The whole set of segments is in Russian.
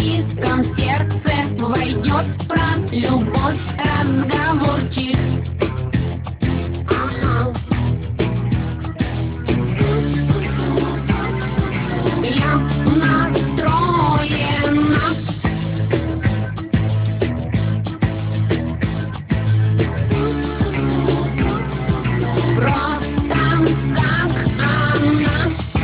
тихом сердце войдет про любовь разговорчик. Ага. Я настроена просто как она.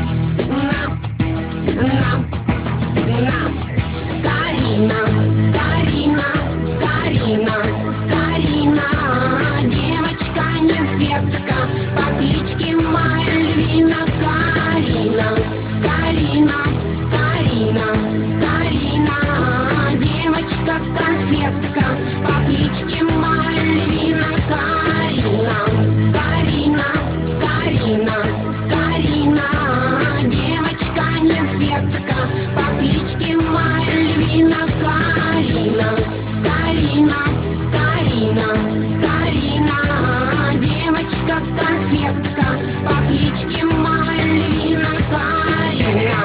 Карина, Карина, Карина, Карина, девочка-невестка по кличке Мальвина. Карина, Карина, Карина, Карина, девочка-конфетка по кличке Мальвина. Карина, Карина, Карина, Карина, девочка-невестка по кличке Мальвина. Карина, Карина, Карина, Карина, девочка-конфетка по кличке Мальвина. Карина.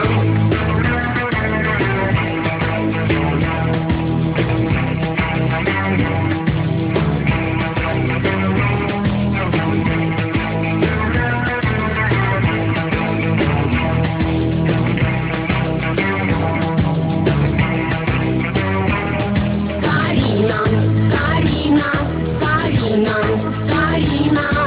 Карина, Карина, Карина, Карина,